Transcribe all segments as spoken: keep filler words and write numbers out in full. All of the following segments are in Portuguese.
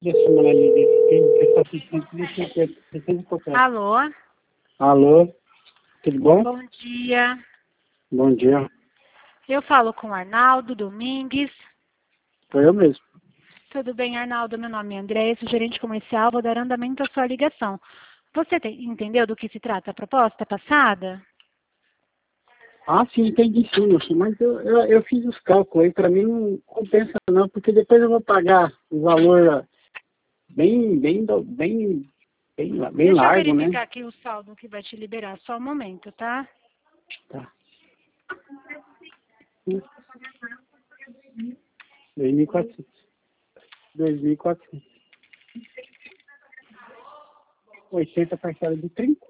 Deixa eu mandar ali, deixa eu assistir, deixa eu ver, deixa eu ver. Alô? Alô, tudo bom? Bom dia. Bom dia, Eu falo com Arnaldo Domingues. foi eu mesmo. Tudo bem, Arnaldo? Meu nome é André, sou gerente comercial, vou dar andamento à sua ligação. Você tem- entendeu do que se trata a proposta passada? Ah, sim, entendi sim, moço, mas eu, eu, eu fiz os cálculos aí, pra mim não compensa não, porque depois eu vou pagar o valor bem, bem, do- bem, bem, bem Deixa eu largo, né? verificar aqui o saldo que vai te liberar, só um momento, tá? Tá. dois mil e quatrocentos. dois mil e quatrocentos. oitenta parcelas de trinta.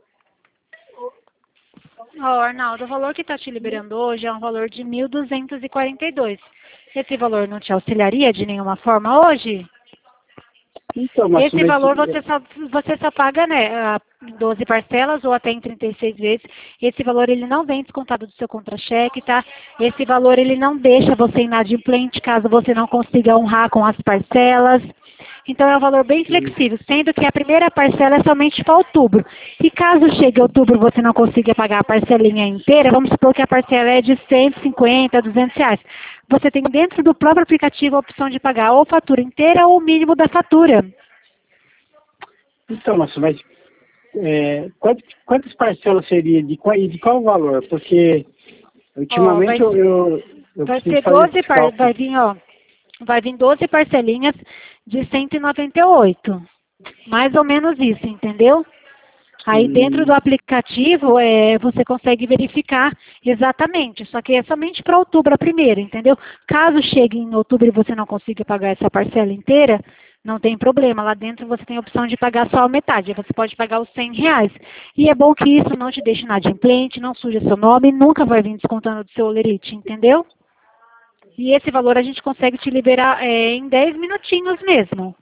Ó, Arnaldo, o valor que está te liberando hoje é um valor de mil duzentos e quarenta e dois. Esse valor não te auxiliaria de nenhuma forma hoje? Então, mas, Esse mas valor você só, você só paga, né, a- em doze parcelas ou até em trinta e seis vezes. Esse valor ele não vem descontado do seu contra-cheque, tá? Esse valor ele não deixa você inadimplente caso você não consiga honrar com as parcelas. Então é um valor bem flexível, sendo que a primeira parcela é somente para outubro. E caso chegue outubro e você não consiga pagar a parcelinha inteira, vamos supor que a parcela é de cento e cinquenta, duzentos reais. Você tem dentro do próprio aplicativo a opção de pagar ou fatura inteira ou o mínimo da fatura. então, mas, mas é, quantas, quantas parcelas seria? De qual, e de qual valor? Porque Ó, vai, ultimamente eu, eu, eu vai preciso ser fazer doze esses par, vai cálculos. vir, ó, vai vir doze parcelinhas de cento e noventa e oito. Mais ou menos isso, entendeu? Aí dentro do Hum, aplicativo é, você consegue verificar exatamente, só que é somente para outubro a primeira, entendeu? Caso chegue em outubro e você não consiga pagar essa parcela inteira, não tem problema. Lá dentro você tem a opção de pagar só a metade. Você pode pagar os cem reais. E é bom que isso não te deixe inadimplente, não suja seu nome, nunca vai vir descontando do seu olerite, entendeu? E esse valor a gente consegue te liberar é, em dez minutinhos mesmo.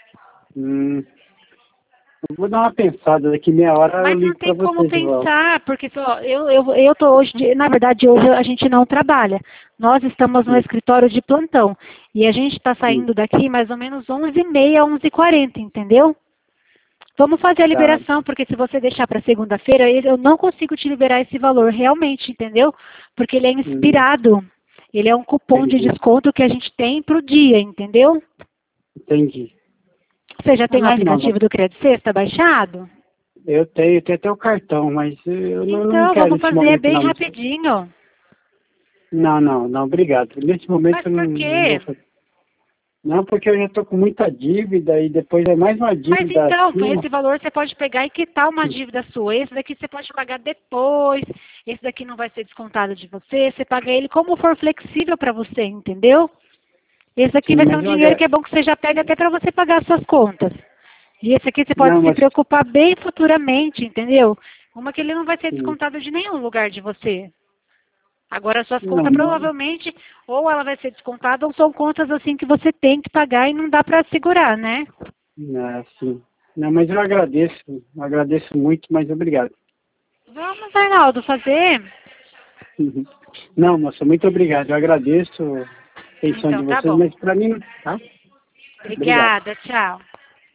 hum, eu vou dar uma pensada, daqui meia hora eu Mas não ligo para tem como vocês de volta. pensar, porque só, eu eu eu tô hoje, de- na verdade hoje a gente não trabalha. Nós estamos no Sim, escritório de plantão e a gente está sim, saindo daqui mais ou menos onze e meia, onze e quarenta, entendeu? Vamos fazer a tá. liberação, porque se você deixar para segunda-feira, eu não consigo te liberar esse valor realmente, entendeu? Porque ele é Hum, inspirado. Ele é um cupom de entendi, desconto que a gente tem para o dia, entendeu? entendi. Você já Ah, tem o mas não, não, aplicativo do Crédito Sexta baixado? eu tenho, eu tenho até o cartão, mas eu não, não Então, quero vamos nesse fazer é momento bem não. rapidinho. Não, não, não, obrigado. Nesse momento Mas eu não, por não vou quê? fazer. Não, porque eu já estou com muita dívida e depois é mais uma Mas dívida então, acima. esse valor você pode pegar e quitar uma dívida sua. Esse daqui você pode pagar depois. Esse daqui não vai ser descontado de você. Você paga ele como for flexível para você, entendeu? Esse aqui Sim, vai ser mas um eu dinheiro que agra... é bom que você já pega até para você pagar as suas contas. E esse aqui você pode Não, se mas preocupar bem futuramente, entendeu? Uma que ele não vai ser sim. descontado de nenhum lugar de você. Agora, as suas Não, contas provavelmente, ou ela vai ser descontada, ou são contas assim que você tem que pagar e não dá para segurar, né? não, sim. Não, mas eu agradeço, agradeço muito, mas obrigado. Vamos, Arnaldo, fazer. Não, moça, muito obrigado. Eu agradeço a atenção de Então, tá vocês, bom. mas para mim, tá? Obrigado. Obrigada, tchau.